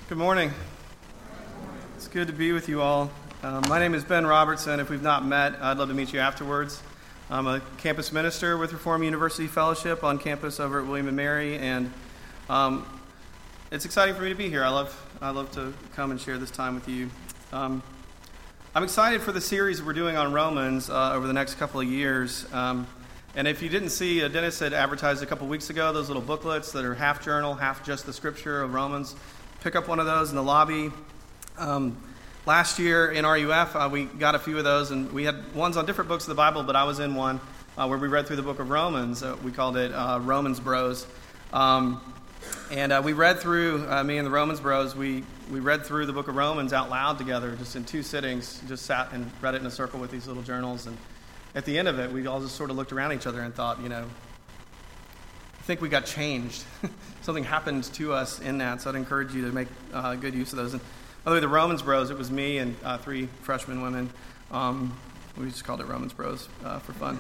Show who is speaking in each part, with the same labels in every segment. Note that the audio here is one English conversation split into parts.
Speaker 1: Good morning. It's good to be with you all. My name is Ben Robertson. If we've not met, I'd love to meet you afterwards. I'm a campus minister with Reform University Fellowship on campus over at William & Mary, and it's exciting for me to be here. I love to come and share this time with you. I'm excited for the series we're doing on Romans over the next couple of years. And if you didn't see, Dennis had advertised a couple weeks ago those little booklets that are half journal, half just the scripture of Romans. Pick up one of those in the lobby. Last year in RUF, we got a few of those, and we had ones on different books of the Bible, but I was in one where we read through the book of Romans. We called it Romans Bros. And we read through, me and the Romans Bros, we read through the book of Romans out loud together, just in 2 sittings, just sat and read it in a circle with these little journals. And at the end of it, we all just sort of looked around each other and thought, I think we got changed. Something happened to us in that, so I'd encourage you to make good use of those. And by the way, the Romans Bros, it was me and 3 freshman women. We just called it Romans Bros for fun.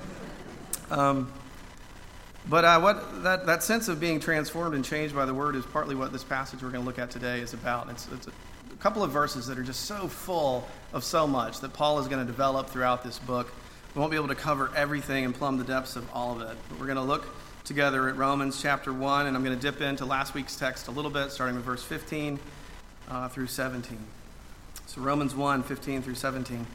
Speaker 1: But what that sense of being transformed and changed by the Word is partly what this passage we're going to look at today is about. It's a couple of verses that are just so full of so much that Paul is going to develop throughout this book. We won't be able to cover everything and plumb the depths of all of it, but we're going to look together at Romans chapter 1, and I'm going to dip into last week's text a little bit, starting with verse 15 through 17. So Romans 1, 15 through 17.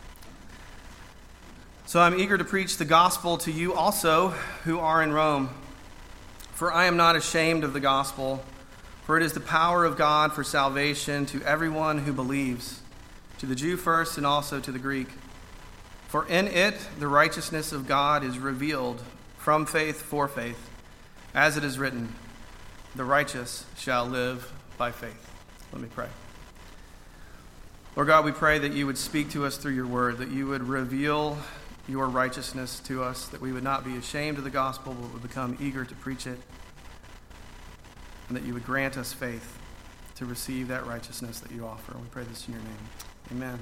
Speaker 1: So I'm eager to preach the gospel to you also who are in Rome, for I am not ashamed of the gospel, for it is the power of God for salvation to everyone who believes, to the Jew first and also to the Greek. For in it the righteousness of God is revealed from faith for faith, as it is written, the righteous shall live by faith. Let me pray. Lord God, we pray that you would speak to us through your word, that you would reveal your righteousness to us, that we would not be ashamed of the gospel, but would become eager to preach it, and that you would grant us faith to receive that righteousness that you offer. We pray this in your name. Amen.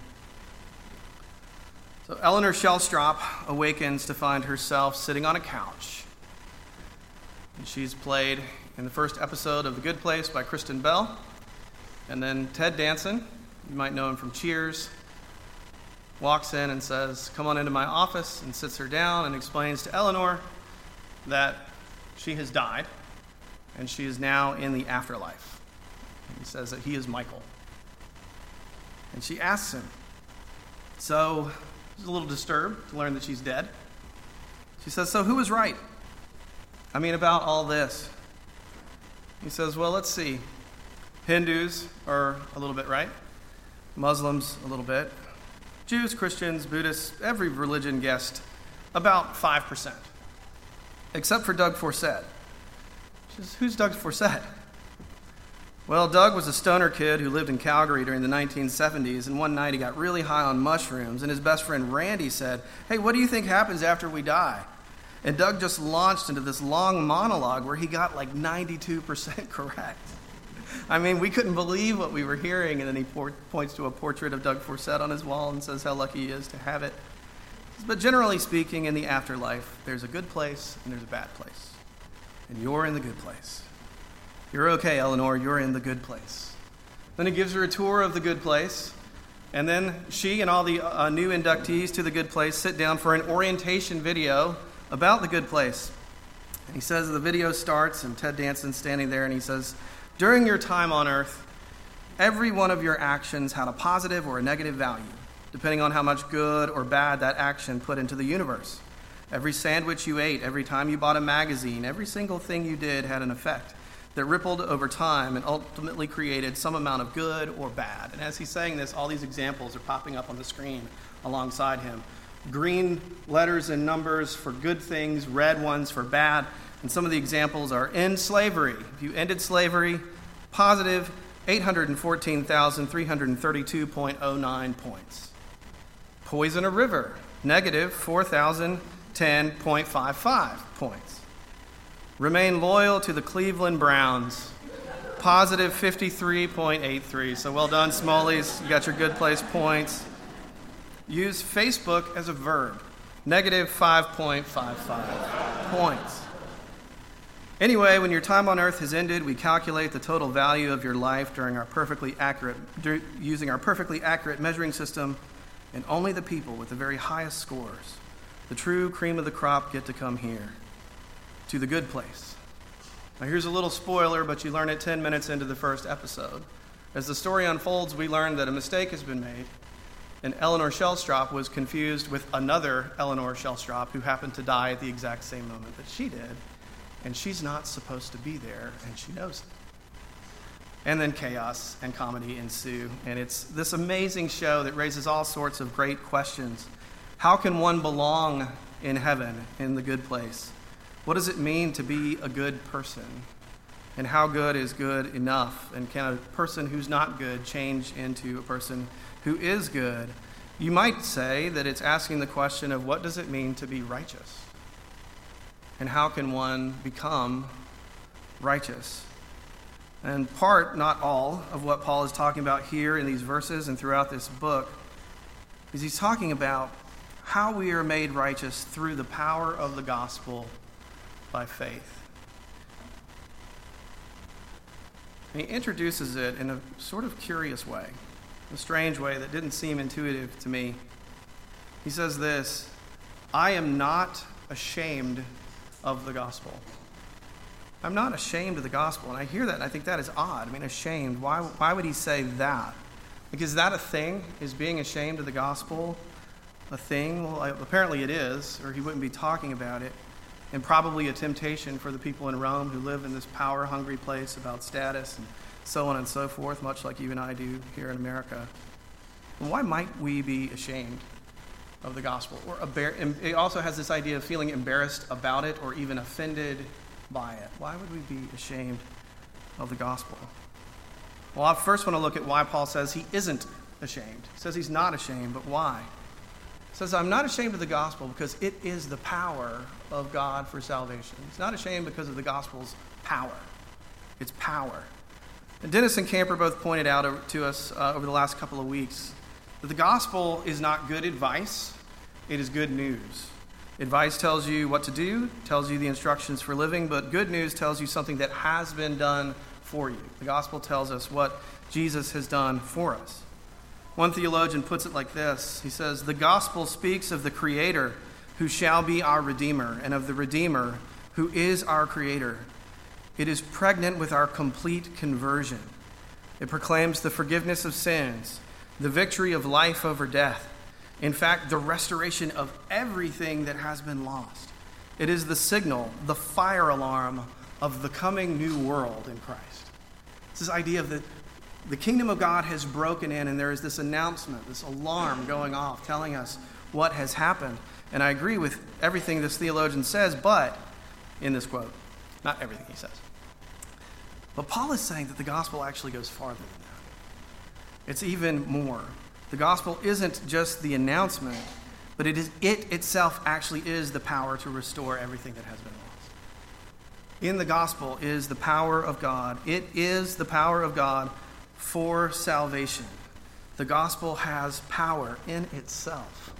Speaker 1: So Eleanor Shellstrop awakens to find herself sitting on a couch. And she's played in the first episode of The Good Place by Kristen Bell. And then Ted Danson, you might know him from Cheers, walks in and says, "Come on into my office," and sits her down and explains to Eleanor that she has died and she is now in the afterlife. And he says that he is Michael. And she asks him, so she's a little disturbed to learn that she's dead. She says, so who was right? I mean, about all this. He says, well, let's see. Hindus are a little bit right. Muslims, a little bit. Jews, Christians, Buddhists, every religion guessed about 5%. Except for Doug Forsett. She says, who's Doug Forsett? Well, Doug was a stoner kid who lived in Calgary during the 1970s, and one night he got really high on mushrooms, and his best friend Randy said, hey, what do you think happens after we die? And Doug just launched into this long monologue where he got like 92% correct. I mean, we couldn't believe what we were hearing, and then he points to a portrait of Doug Forsett on his wall and says how lucky he is to have it. But generally speaking, in the afterlife, there's a good place and there's a bad place. And you're in the good place. You're okay, Eleanor, you're in the good place. Then he gives her a tour of the good place, and then she and all the new inductees to the good place sit down for an orientation video about the good place. And he says the video starts, and Ted Danson's standing there, and he says, during your time on earth, every one of your actions had a positive or a negative value, depending on how much good or bad that action put into the universe. Every sandwich you ate, every time you bought a magazine, every single thing you did had an effect that rippled over time and ultimately created some amount of good or bad. And as he's saying this, all these examples are popping up on the screen alongside him. Green letters and numbers for good things, red ones for bad. And some of the examples are end slavery. If you ended slavery, positive 814,332.09 points. Poison a river, negative 4,010.55 points. Remain loyal to the Cleveland Browns, positive 53.83. So well done, Smallies. You got your good place points. Use Facebook as a verb, negative 5.55 points. Anyway, when your time on earth has ended, we calculate the total value of your life using our perfectly accurate measuring system, and only the people with the very highest scores, the true cream of the crop, get to come here, to the good place. Now here's a little spoiler, but you learn it 10 minutes into the first episode. As the story unfolds, we learn that a mistake has been made, and Eleanor Shellstrop was confused with another Eleanor Shellstrop who happened to die at the exact same moment that she did, and she's not supposed to be there, and she knows it. And then chaos and comedy ensue, and it's this amazing show that raises all sorts of great questions. How can one belong in heaven, in the good place? What does it mean to be a good person? And how good is good enough? And can a person who's not good change into a person who is good? You might say that it's asking the question of what does it mean to be righteous? And how can one become righteous? And part, not all, of what Paul is talking about here in these verses and throughout this book is he's talking about how we are made righteous through the power of the gospel by faith. And he introduces it in a sort of curious way, a strange way that didn't seem intuitive to me. He says this, I am not ashamed of the gospel. I'm not ashamed of the gospel. And I hear that and I think that is odd. I mean, ashamed. Why would he say that? Like, is that a thing? Is being ashamed of the gospel a thing? Well, apparently it is, or he wouldn't be talking about it. And probably a temptation for the people in Rome who live in this power-hungry place about status and so on and so forth, much like you and I do here in America. And why might we be ashamed of the gospel? Or it also has this idea of feeling embarrassed about it or even offended by it. Why would we be ashamed of the gospel? Well, I first want to look at why Paul says he isn't ashamed. He says he's not ashamed, but why? He says, I'm not ashamed of the gospel because it is the power of God for salvation. He's not ashamed because of the gospel's power. It's power. And Dennis and Camper both pointed out to us over the last couple of weeks that the gospel is not good advice, it is good news. Advice tells you what to do, tells you the instructions for living, but good news tells you something that has been done for you. The gospel tells us what Jesus has done for us. One theologian puts it like this. He says, the gospel speaks of the Creator who shall be our Redeemer, and of the Redeemer who is our Creator. It is pregnant with our complete conversion. It proclaims the forgiveness of sins, the victory of life over death. In fact, the restoration of everything that has been lost. It is the signal, the fire alarm of the coming new world in Christ. It's this idea of the kingdom of God has broken in, and there is this announcement, this alarm going off, telling us what has happened. And I agree with everything this theologian says, but, in this quote, not everything he says. But Paul is saying that the gospel actually goes farther than that. It's even more. The gospel isn't just the announcement, but it itself actually is the power to restore everything that has been lost. In the gospel is the power of God. It is the power of God for salvation. The gospel has power in itself.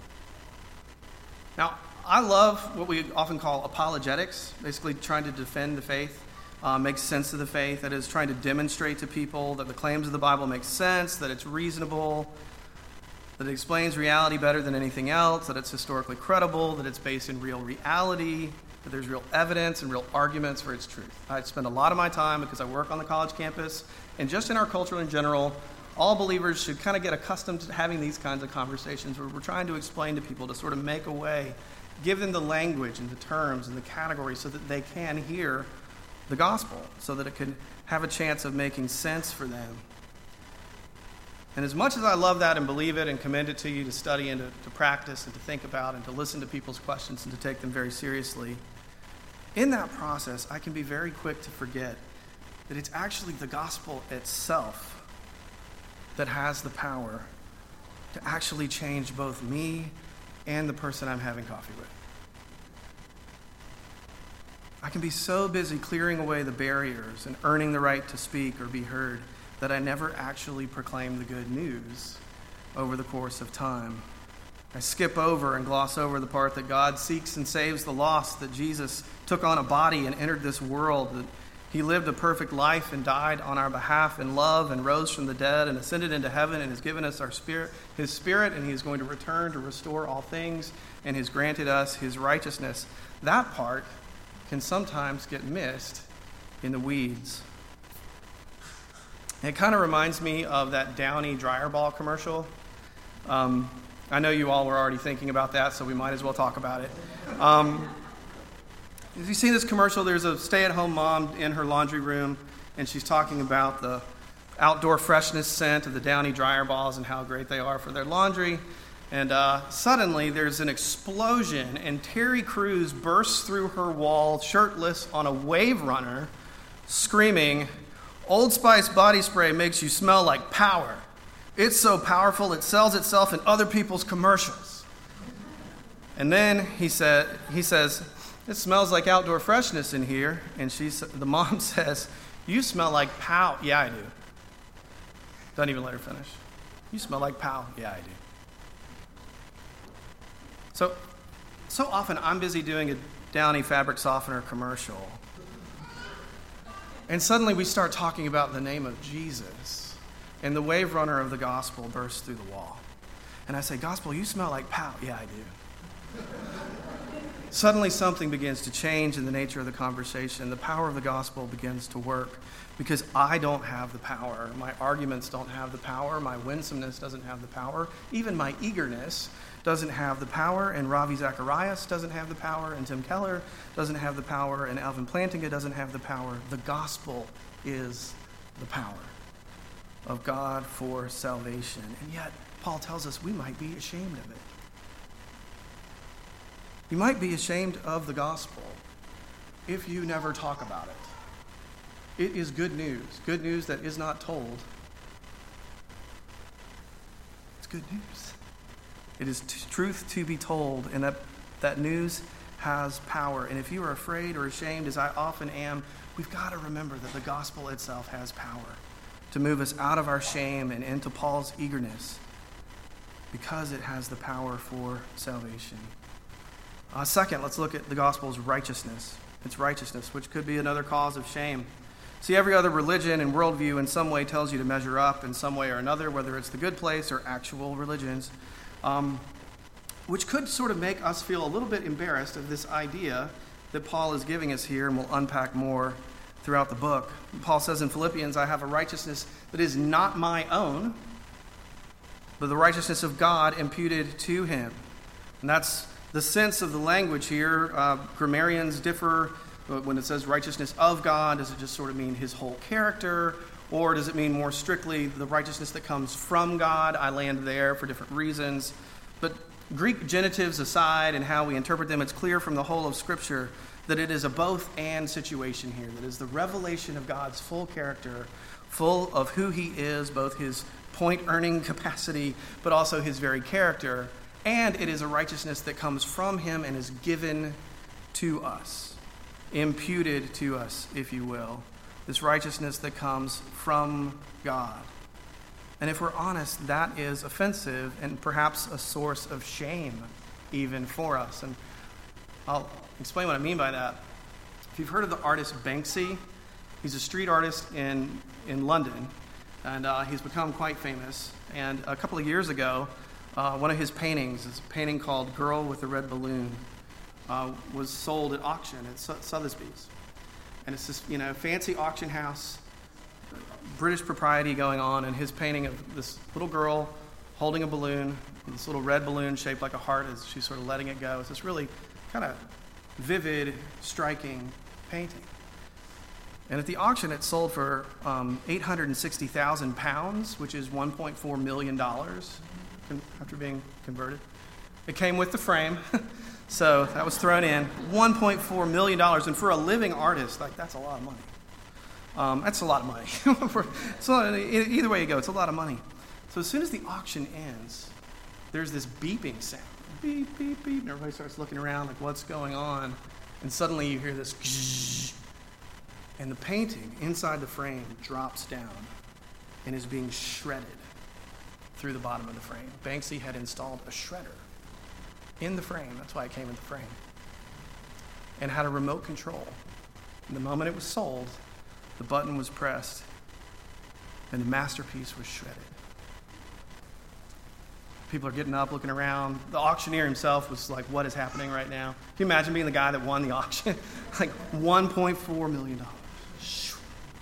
Speaker 1: Now, I love what we often call apologetics, basically trying to defend the faith, make sense of the faith, that is, trying to demonstrate to people that the claims of the Bible make sense, that it's reasonable, that it explains reality better than anything else, that it's historically credible, that it's based in real reality, that there's real evidence and real arguments for its truth. I spend a lot of my time, because I work on the college campus, and just in our culture in general, all believers should kind of get accustomed to having these kinds of conversations where we're trying to explain to people, to sort of make a way, give them the language and the terms and the categories so that they can hear the gospel, so that it can have a chance of making sense for them. And as much as I love that and believe it and commend it to you to study and to practice and to think about and to listen to people's questions and to take them very seriously, in that process, I can be very quick to forget that it's actually the gospel itself that has the power to actually change both me and the person I'm having coffee with. I can be so busy clearing away the barriers and earning the right to speak or be heard that I never actually proclaim the good news over the course of time. I skip over and gloss over the part that God seeks and saves the lost, that Jesus took on a body and entered this world, that he lived a perfect life and died on our behalf in love and rose from the dead and ascended into heaven and has given us his spirit, and he is going to return to restore all things and has granted us his righteousness. That part can sometimes get missed in the weeds. It kind of reminds me of that Downy dryer ball commercial. I know you all were already thinking about that, so we might as well talk about it. If you've seen this commercial, there's a stay-at-home mom in her laundry room, and she's talking about the outdoor freshness scent of the Downy dryer balls and how great they are for their laundry. And suddenly, there's an explosion, and Terry Crews bursts through her wall, shirtless, on a wave runner, screaming, "Old Spice body spray makes you smell like power. It's so powerful it sells itself in other people's commercials." And then he says, "It smells like outdoor freshness in here." And the mom says, "You smell like pow." "Yeah, I do." Doesn't even let her finish. "You smell like pow." "Yeah, I do." So often I'm busy doing a Downy fabric softener commercial, and suddenly we start talking about the name of Jesus, and the wave runner of the gospel bursts through the wall. And I say, "Gospel, you smell like pow." "Yeah, I do." Suddenly something begins to change in the nature of the conversation. The power of the gospel begins to work because I don't have the power. My arguments don't have the power. My winsomeness doesn't have the power. Even my eagerness doesn't have the power. And Ravi Zacharias doesn't have the power. And Tim Keller doesn't have the power. And Alvin Plantinga doesn't have the power. The gospel is the power of God for salvation. And yet, Paul tells us we might be ashamed of it. You might be ashamed of the gospel if you never talk about it. It is good news that is not told. It's good news. It is truth to be told, and that news has power. And if you are afraid or ashamed, as I often am, we've got to remember that the gospel itself has power to move us out of our shame and into Paul's eagerness, because it has the power for salvation. Second, let's look at the gospel's righteousness. It's righteousness, which could be another cause of shame. See, every other religion and worldview in some way tells you to measure up in some way or another, whether it's the good place or actual religions, which could sort of make us feel a little bit embarrassed of this idea that Paul is giving us here, and we'll unpack more throughout the book. Paul says in Philippians, "I have a righteousness that is not my own, but the righteousness of God imputed to him." And that's the sense of the language here. Grammarians differ when it says righteousness of God. Does it just sort of mean his whole character? Or does it mean more strictly the righteousness that comes from God? I land there for different reasons. But Greek genitives aside and how we interpret them, it's clear from the whole of Scripture that it is a both-and situation here. That is the revelation of God's full character, full of who he is, both his point-earning capacity, but also his very character. And it is a righteousness that comes from him and is given to us, imputed to us, if you will. This righteousness that comes from God. And if we're honest, that is offensive and perhaps a source of shame even for us. And I'll explain what I mean by that. If you've heard of the artist Banksy, he's a street artist in London, and he's become quite famous. And a couple of years ago, one of his paintings, is a painting called Girl with the Red Balloon, was sold at auction at Sotheby's. And it's this, fancy auction house, British propriety going on, and his painting of this little girl holding a balloon, this little red balloon shaped like a heart as she's sort of letting it go. It's this really kind of vivid, striking painting. And at the auction, it sold for £860,000, which is $1.4 million after being converted. It came with the frame, so that was thrown in. $1.4 million, and for a living artist, that's a lot of money. That's a lot of money. Either way you go, it's a lot of money. So as soon as the auction ends, there's this beeping sound. Beep, beep, beep. And everybody starts looking around like, what's going on? And suddenly you hear this gzz, and the painting inside the frame drops down and is being shredded through the bottom of the frame. Banksy had installed a shredder in the frame. That's why it came in the frame. And had a remote control. And the moment it was sold, the button was pressed, and the masterpiece was shredded. People are getting up, looking around. The auctioneer himself was like, what is happening right now? Can you imagine being the guy that won the auction? Like $1.4 million. So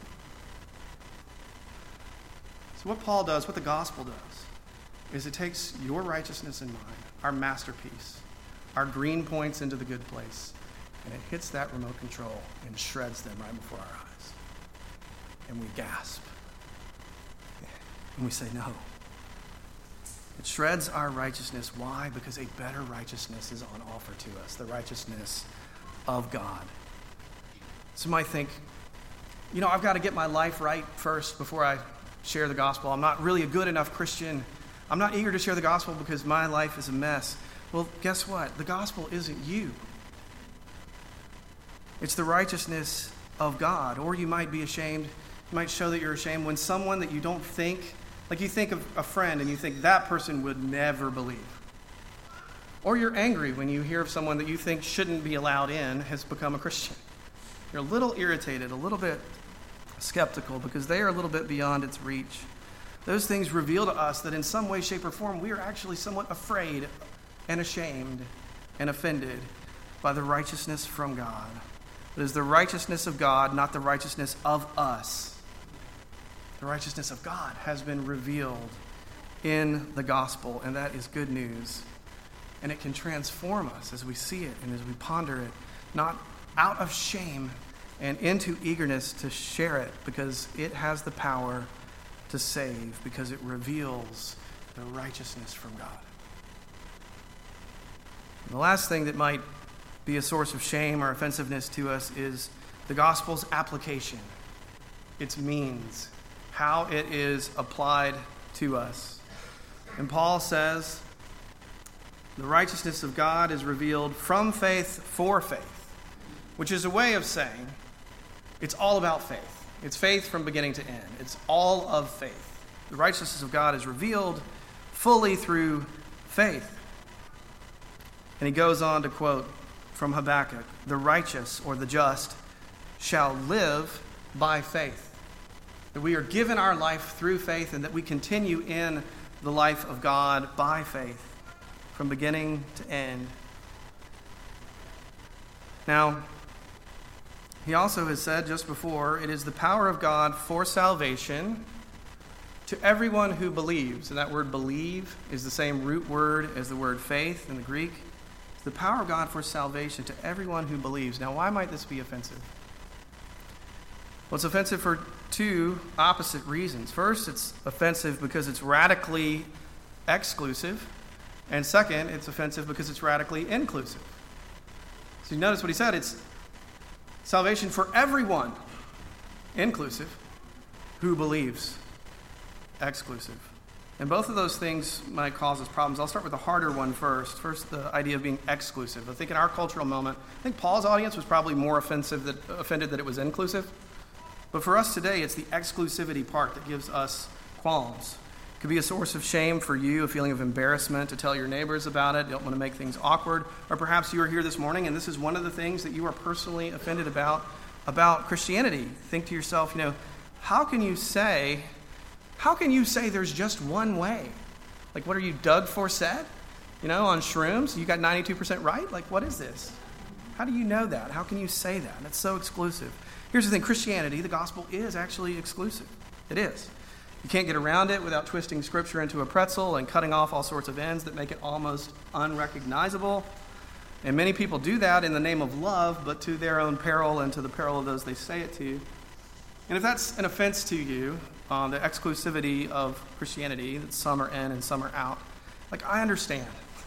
Speaker 1: what Paul does, what the gospel does, is it takes your righteousness and mine, our masterpiece, our green points into the good place, and it hits that remote control and shreds them right before our eyes. And we gasp. And we say no. It shreds our righteousness. Why? Because a better righteousness is on offer to us, the righteousness of God. Some might think, I've got to get my life right first before I share the gospel. I'm not really a good enough Christian. I'm not eager to share the gospel because my life is a mess. Well, guess what? The gospel isn't you. It's the righteousness of God. Or you might be ashamed. You might show that you're ashamed when someone that you don't think, like you think of a friend and you think that person would never believe. Or you're angry when you hear of someone that you think shouldn't be allowed in has become a Christian. You're a little irritated, a little bit skeptical because they are a little bit beyond its reach. Those things reveal to us that in some way, shape, or form, we are actually somewhat afraid and ashamed and offended by the righteousness from God. It is the righteousness of God, not the righteousness of us. The righteousness of God has been revealed in the gospel, and that is good news. And it can transform us as we see it and as we ponder it, not out of shame and into eagerness to share it, because it has the power to save, because it reveals the righteousness from God. And the last thing that might be a source of shame or offensiveness to us is the gospel's application, its means, how it is applied to us. And Paul says, the righteousness of God is revealed from faith for faith, which is a way of saying it's all about faith. It's faith from beginning to end. It's all of faith. The righteousness of God is revealed fully through faith. And he goes on to quote from Habakkuk, the righteous or the just shall live by faith. That we are given our life through faith and that we continue in the life of God by faith from beginning to end. Now, he also has said just before, it is the power of God for salvation to everyone who believes. And that word believe is the same root word as the word faith in the Greek. It's the power of God for salvation to everyone who believes. Now, why might this be offensive? Well, it's offensive for two opposite reasons. First, it's offensive because it's radically exclusive. And second, it's offensive because it's radically inclusive. So you notice what he said, it's salvation for everyone, inclusive, who believes, exclusive. And both of those things might cause us problems. I'll start with the harder one first. First, the idea of being exclusive. I think in our cultural moment, I think Paul's audience was probably more offended that it was inclusive. But for us today, it's the exclusivity part that gives us qualms. It could be a source of shame for you, a feeling of embarrassment to tell your neighbors about it. You don't want to make things awkward. Or perhaps you are here this morning and this is one of the things that you are personally offended about Christianity. Think to yourself, how can you say there's just one way? Like, what are you, Doug Forsett? On shrooms? You got 92% right? Like, what is this? How do you know that? How can you say that? It's so exclusive. Here's the thing, Christianity, the gospel, is actually exclusive. It is. You can't get around it without twisting Scripture into a pretzel and cutting off all sorts of ends that make it almost unrecognizable. And many people do that in the name of love, but to their own peril and to the peril of those they say it to. And if that's an offense to you, the exclusivity of Christianity, that some are in and some are out, I understand.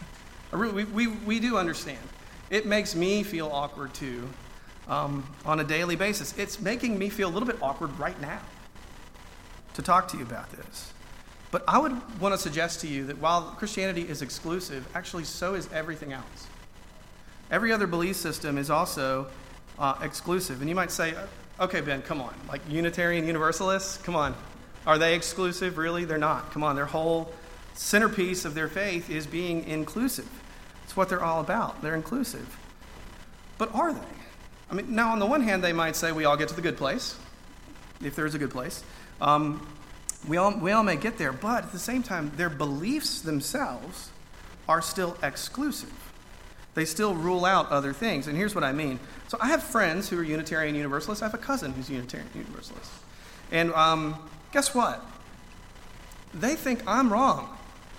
Speaker 1: We do understand. It makes me feel awkward too on a daily basis. It's making me feel a little bit awkward right now to talk to you about this. But I would want to suggest to you that while Christianity is exclusive, actually so is everything else. Every other belief system is also exclusive. And you might say, okay, Ben, come on. Like Unitarian Universalists, come on. Are they exclusive? Really? They're not. Come on, their whole centerpiece of their faith is being inclusive. It's It's what they're all about. They're inclusive. But are they? I mean, now on the one hand, they might say we all get to the good place, if there's a good place. We all may get there, but at the same time, their beliefs themselves are still exclusive. They still rule out other things. And here's what I mean. So I have friends who are Unitarian Universalists. I have a cousin who's Unitarian Universalist. And guess what? They think I'm wrong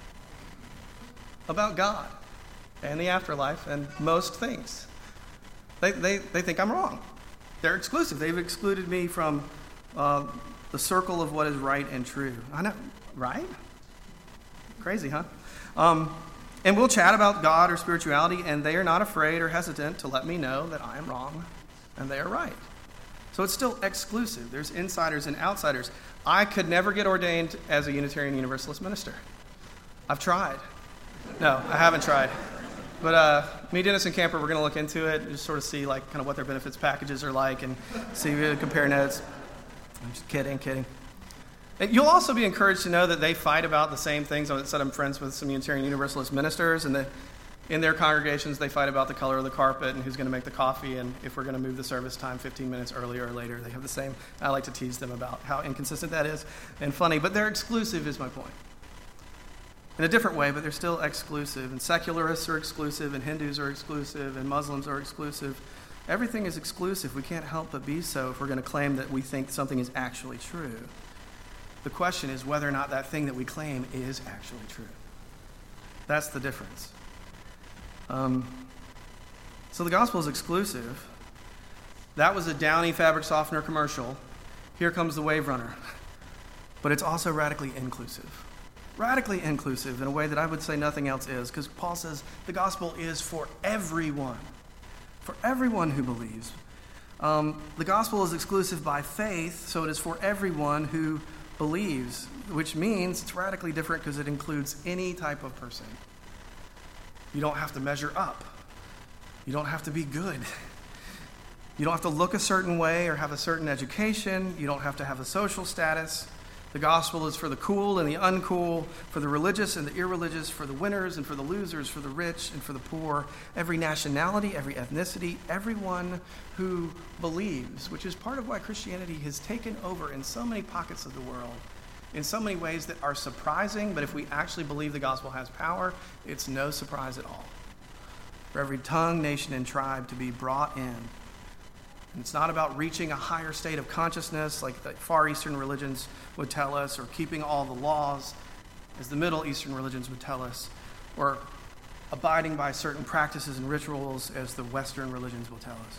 Speaker 1: about God and the afterlife and most things. They think I'm wrong. They're exclusive. They've excluded me from the circle of what is right and true. I know, right? Crazy, huh? And we'll chat about God or spirituality, and they are not afraid or hesitant to let me know that I am wrong and they are right. So it's still exclusive. There's insiders and outsiders. I could never get ordained as a Unitarian Universalist minister. I've tried. No, I haven't tried. But me, Dennis, and Camper, we're going to look into it and just sort of see like kind of what their benefits packages are like and see if we compare notes. I'm just kidding. And you'll also be encouraged to know that they fight about the same things. I said I'm friends with some Unitarian Universalist ministers, and in their congregations they fight about the color of the carpet and who's going to make the coffee and if we're going to move the service time 15 minutes earlier or later. They have the same. I like to tease them about how inconsistent that is and funny, but they're exclusive is my point. In a different way, but they're still exclusive. And secularists are exclusive, and Hindus are exclusive, and Muslims are exclusive. Everything is exclusive. We can't help but be so if we're going to claim that we think something is actually true. The question is whether or not that thing that we claim is actually true. That's the difference. So the gospel is exclusive. That was a Downy fabric softener commercial. Here comes the Wave Runner. But it's also radically inclusive. Radically inclusive in a way that I would say nothing else is, because Paul says the gospel is for everyone who believes. The gospel is exclusive by faith, so it is for everyone who believes, which means it's radically different because it includes any type of person. You don't have to measure up. You don't have to be good. You don't have to look a certain way or have a certain education. You don't have to have a social status. The gospel is for the cool and the uncool, for the religious and the irreligious, for the winners and for the losers, for the rich and for the poor, every nationality, every ethnicity, everyone who believes, which is part of why Christianity has taken over in so many pockets of the world, in so many ways that are surprising, but if we actually believe the gospel has power, it's no surprise at all. For every tongue, nation, and tribe to be brought in. And it's not about reaching a higher state of consciousness like the Far Eastern religions would tell us, or keeping all the laws as the Middle Eastern religions would tell us, or abiding by certain practices and rituals as the Western religions will tell us.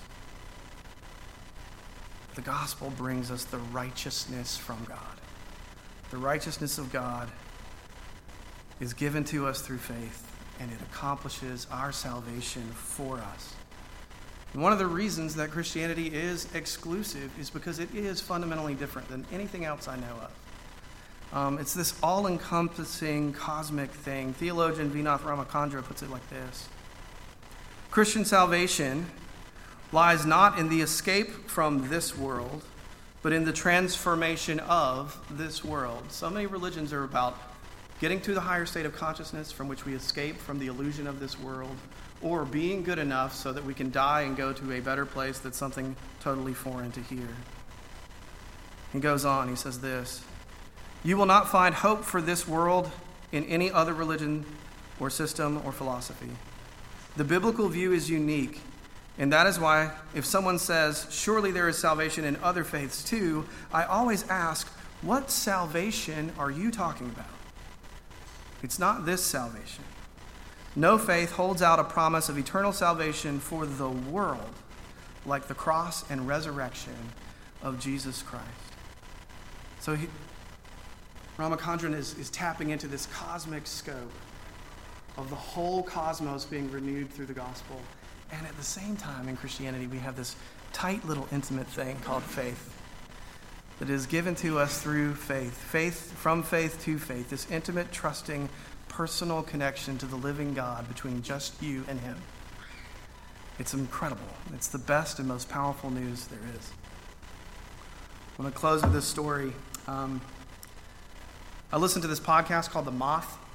Speaker 1: The gospel brings us the righteousness from God. The righteousness of God is given to us through faith, and it accomplishes our salvation for us. And one of the reasons that Christianity is exclusive is because it is fundamentally different than anything else I know of. It's this all-encompassing cosmic thing. Theologian Vinath Ramachandra puts it like this. Christian salvation lies not in the escape from this world, but in the transformation of this world. So many religions are about getting to the higher state of consciousness from which we escape from the illusion of this world, or being good enough so that we can die and go to a better place that's something totally foreign to here. He goes on, he says this, "You will not find hope for this world in any other religion or system or philosophy. The biblical view is unique, and that is why if someone says, 'Surely there is salvation in other faiths too,' I always ask, 'What salvation are you talking about?' It's not this salvation. No faith holds out a promise of eternal salvation for the world like the cross and resurrection of Jesus Christ." So Ramachandran is tapping into this cosmic scope of the whole cosmos being renewed through the gospel. And at the same time in Christianity, we have this tight little intimate thing called faith that is given to us through faith. Faith, from faith to faith, this intimate, trusting, personal connection to the living God between just you and him. It's incredible. It's the best and most powerful news there is. I want to close with this story. I listened to this podcast called The Moth,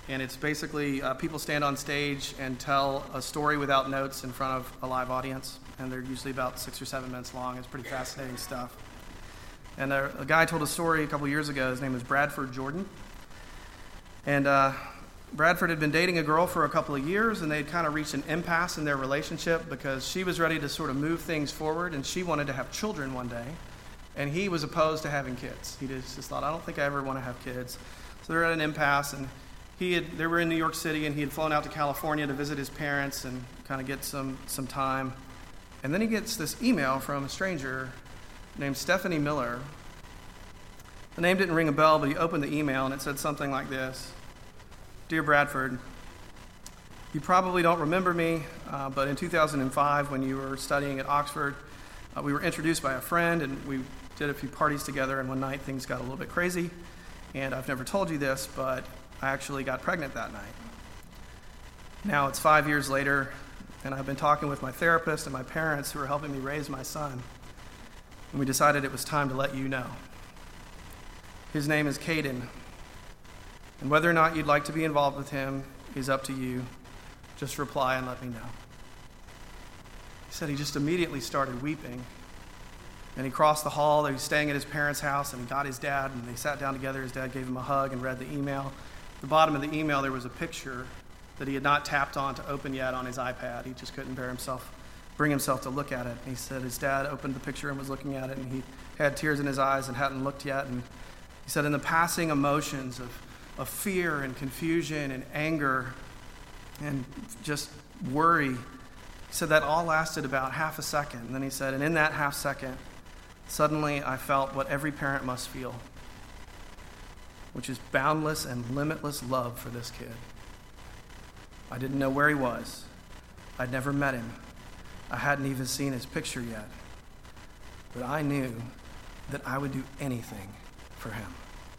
Speaker 1: And it's basically people stand on stage and tell a story without notes in front of a live audience. And they're usually about 6 or 7 minutes long. It's pretty fascinating stuff. And a guy told a story a couple years ago. His name was Bradford Jordan. And Bradford had been dating a girl for a couple of years, and they'd kind of reached an impasse in their relationship because she was ready to sort of move things forward, and she wanted to have children one day. And he was opposed to having kids. He just thought, I don't think I ever want to have kids. So they're at an impasse, and they were in New York City, and he had flown out to California to visit his parents and kind of get some time. And then he gets this email from a stranger named Stephanie Miller. The name didn't ring a bell, but he opened the email, and it said something like this. Dear Bradford, you probably don't remember me, but in 2005, when you were studying at Oxford, we were introduced by a friend, and we did a few parties together, and one night things got a little bit crazy. And I've never told you this, but I actually got pregnant that night. Now it's 5 years later, and I've been talking with my therapist and my parents who are helping me raise my son. And we decided it was time to let you know. His name is Caden. And whether or not you'd like to be involved with him is up to you. Just reply and let me know. He said he just immediately started weeping. And he crossed the hall. He was staying at his parents' house, and he got his dad, and they sat down together. His dad gave him a hug and read the email. At the bottom of the email, there was a picture that he had not tapped on to open yet on his iPad. He just couldn't bring himself to look at it. And he said his dad opened the picture and was looking at it, and he had tears in his eyes and hadn't looked yet. And he said in the passing emotions of fear and confusion and anger and just worry, he said that all lasted about half a second. And then he said, and in that half second, suddenly I felt what every parent must feel, which is boundless and limitless love for this kid. I didn't know where he was. I'd never met him. I hadn't even seen his picture yet. But I knew that I would do anything for him.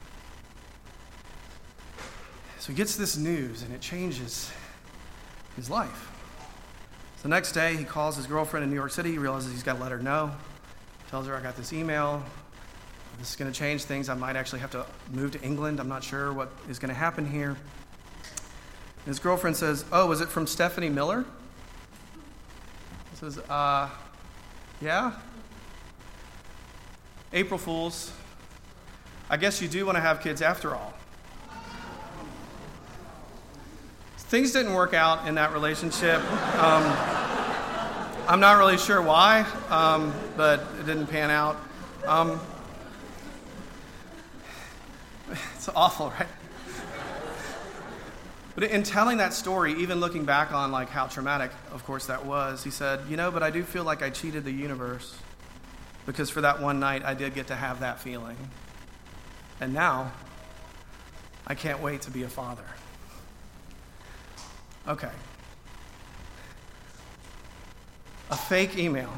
Speaker 1: So he gets this news, and it changes his life. So the next day, he calls his girlfriend in New York City. He realizes he's got to let her know. Tells her, I got this email. This is going to change things. I might actually have to move to England. I'm not sure what is going to happen here. And his girlfriend says, oh, was it from Stephanie Miller? He says, yeah. April Fools. I guess you do want to have kids after all. Things didn't work out in that relationship. I'm not really sure why, but it didn't pan out. It's awful, right? But in telling that story, even looking back on like how traumatic, of course, that was, he said, but I do feel like I cheated the universe because for that one night I did get to have that feeling. And now I can't wait to be a father. Okay. A fake email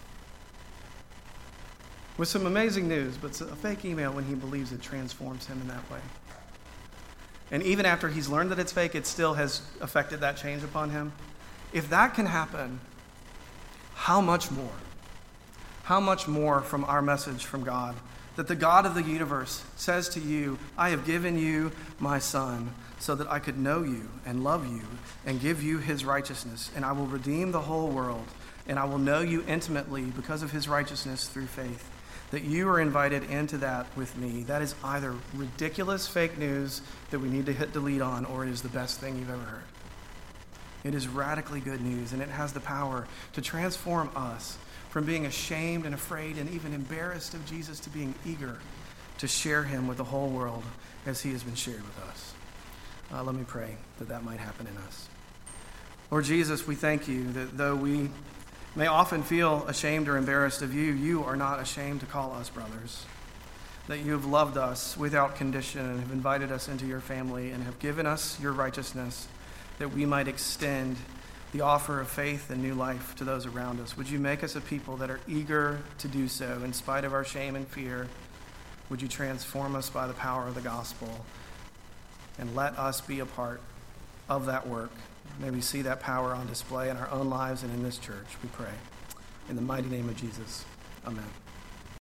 Speaker 1: with some amazing news, but a fake email when he believes it transforms him in that way. And even after he's learned that it's fake, it still has affected that change upon him. If that can happen, how much more? How much more from our message from God? That the God of the universe says to you, I have given you my son so that I could know you and love you and give you his righteousness, and I will redeem the whole world, and I will know you intimately because of his righteousness through faith. That you are invited into that with me. That is either ridiculous fake news that we need to hit delete on, or it is the best thing you've ever heard. It is radically good news, and it has the power to transform us from being ashamed and afraid and even embarrassed of Jesus to being eager to share him with the whole world as he has been shared with us. Let me pray that might happen in us. Lord Jesus, we thank you that though we may often feel ashamed or embarrassed of you, you are not ashamed to call us brothers. That you have loved us without condition and have invited us into your family and have given us your righteousness that we might extend the offer of faith and new life to those around us. Would you make us a people that are eager to do so in spite of our shame and fear? Would you transform us by the power of the gospel and let us be a part of that work? May we see that power on display in our own lives and in this church, we pray. In the mighty name of Jesus, amen.